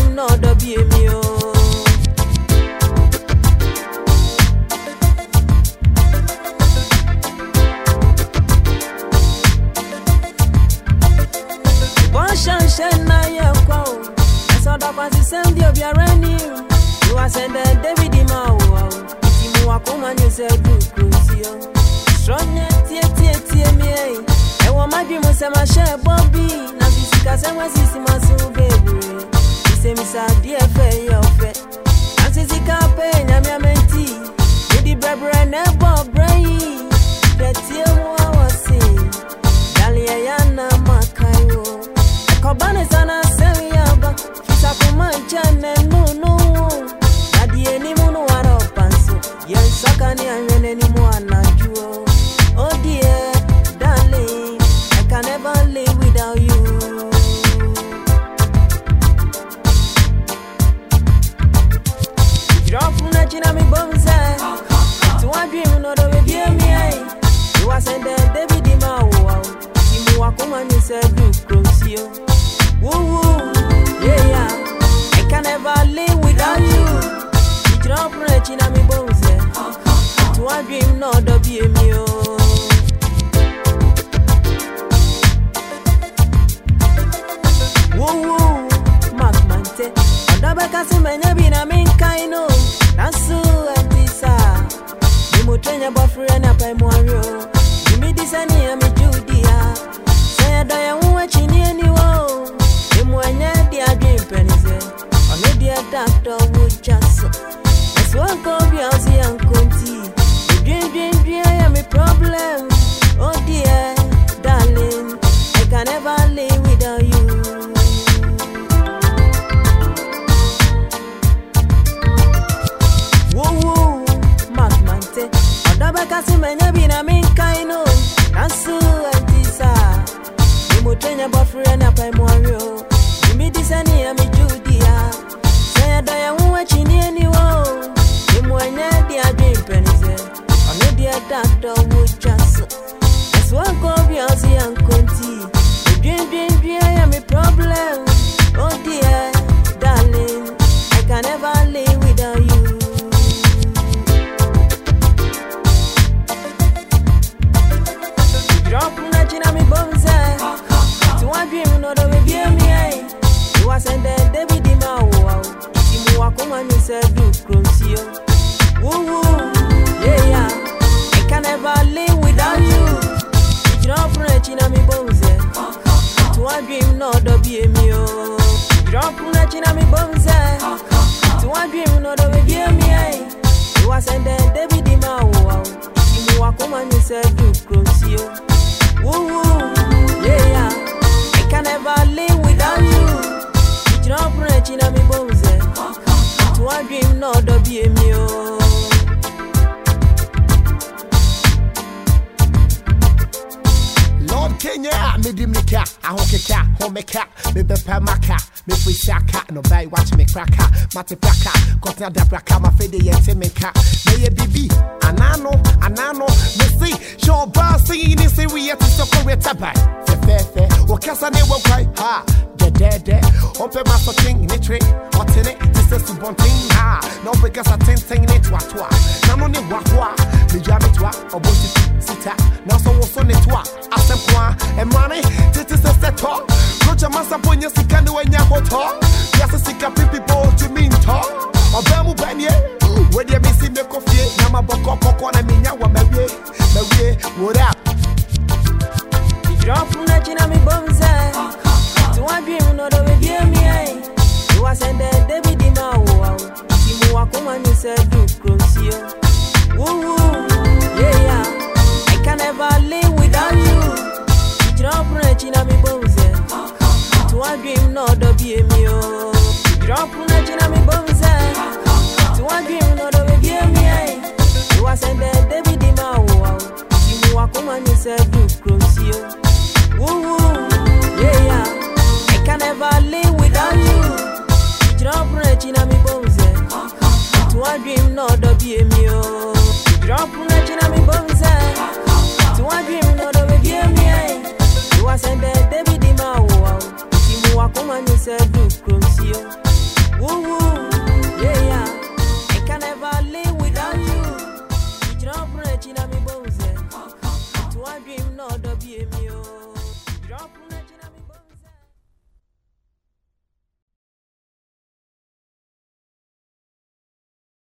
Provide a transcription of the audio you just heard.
dream no do be me oh. Shan na ya kwa I saw the fancy send you be around you. You are send David Imao. Timu wako man you say do cruise. Strong tie me. I want my dream say my share Bobby. Na sisika say my sisi masu baby. Say me sa dear fe yo fe. Na sisika pe nya me amenti. Me di brebre na bob brain. The tie mo wasi. Dalia ya na makayo. Kobane sana seyaba Kisa kumanchane no Nadie ni munu waropansu Yen saka ni anwene ni mwana juo Oh dear, darling I can never live without you Drop na china mi bonze Tuwa dream no do baby me You are sende David Imao Timu wakuma ni se do krosio Woo woo, yeah, I can never live without you. You drop rich in a me bones. To a dream, no, do be me. Woo woo, Mark Mante. On the back as a man, you been a mean kind of. That's so and this. You mo train your boyfriend up by Mario. You me this and you me Judia. Say I don't want you near you. Mwenye dia dream penize One dia doctor would just As one come bianzi and conti Dream I am a problem Oh dear, darling I can never live without you Woo woo, Mark Mante Odaba kasi menye bina minkaino Nasu antisa Nimo trenya boyfriend up by Mario Me disani ya mi Judia Say I don't want you near you You mwenye dia dream penize One dia doctor would just As one go bianzi and conti Dream I am a problem Oh dear, darling I can never live without you Drop na china mi bonze To a dream no do baby me You are send David Imao. Timu wako man you say do krosio. Woo woo, yeah, I can never live without you. You drop rich in a me bones. To a dream no do be me oh. Drop rich in a me bones. To a dream no do be me. You are send David Imao. Timu wako man you say do krosio. Woo woo, yeah, I can never live without you. Drop rich in a me bones. To a dream no do be me oh. Lord Kenya, me di me ka, I hoke ka, home ka, me be pa maka, me free shaka, no buy watch me cracker, mate plaka, cotton da braka, my fede yente me ka, me ye bibi, anano, me see, show bar singing in Syria to support tabai, fe, wakasa ne wo cry, ha. Dead, open my fucking in a tray, what's in it? This is one thing, no because I think it was not only wah, the job it was, or both sita, now so was on it was, I said, and money, this is a set up. Roger Massa Ponya Sikano and Yahoto, yes, a sick people to mean talk, or Bamu Banye, where you be seen the coffee, Namaboko, and Minya, maybe, what up? Drop from that in a me bones. To a dream no do baby me You are send David Imao. Timu wako man you say do krosio. Woo woo, yeah, I can never live without you. You drop rich in a me bones. To a dream no do be me oh. Drop rich in a me bones. To a dream no do baby me You are send David Imao. Timu wako man you say do krosio. Woo woo, yeah, I can never live without you. You drop rich in a me bones. To a dream no do be me oh. You drop rich in a me bones. To a dream